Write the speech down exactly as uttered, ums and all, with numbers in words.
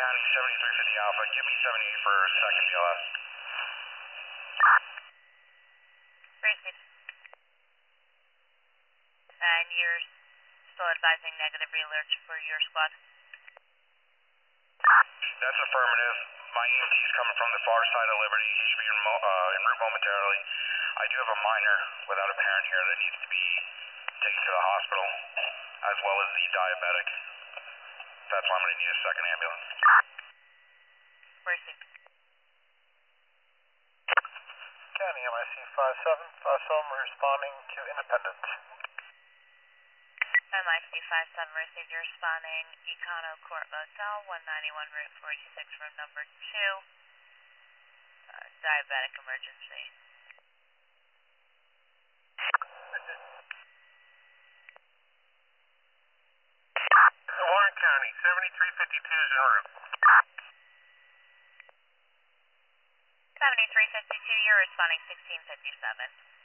County, seventy-three fifty Alpha. Give me seventy-eight for second B L S. Received. And you're still advising negative alerts for your squad? That's affirmative. My E M T is coming from the far side of Liberty. He should be in, mo uh, en route momentarily. I do have a minor without a parent here that needs to be taken to the hospital, as well as the diabetic. That's why I'm going to need a second ambulance. Received. County M I C five seven, five seven responding to Independence. M I C five seven received. You're responding Econo Court Motel, one ninety-one Route forty-six, room number two. Uh, diabetic emergency. Warren County, seventy-three fifty-two is en route. seventy-three fifty-two, you're responding sixteen fifty-seven.